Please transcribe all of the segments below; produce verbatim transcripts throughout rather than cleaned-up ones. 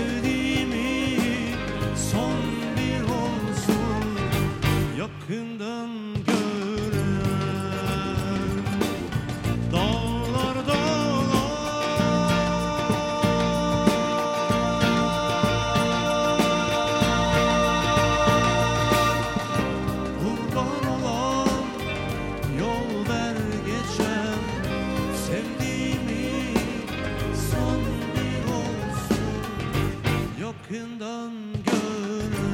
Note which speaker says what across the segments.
Speaker 1: sevdiğimi son bir olsun yakından gören. Dağlar kurban olan yol ver geçen, sevdiğimi son bir olsun yakından gören.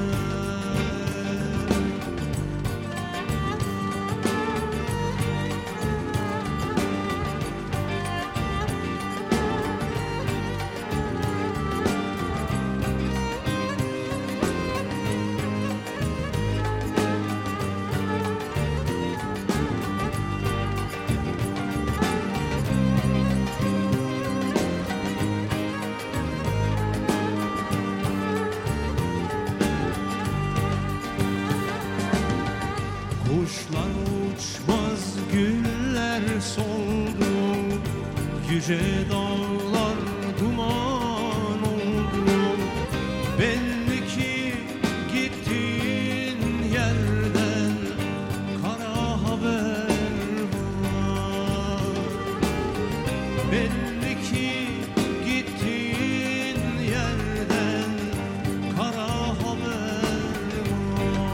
Speaker 1: Kuşlar uçmaz, güller soldu, yüce dağlar duman oldu. Belli ki gittiğin yerden kara haber var. Belli ki gittiğin yerden kara haber var.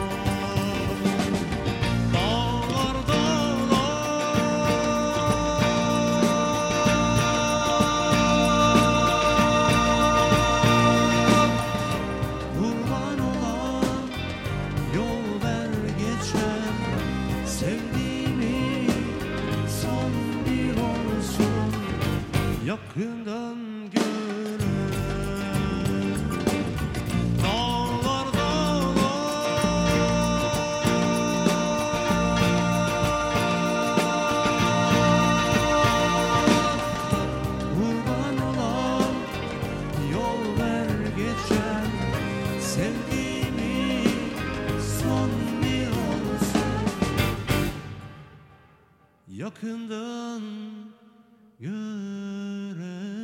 Speaker 1: Dağlar kurban olan yol ver geçen, sevdiğimi son bir olsun yakından gören. Dağlar kurban olan yol ver geçen, sevdiğimi son bir olsun yakından gören.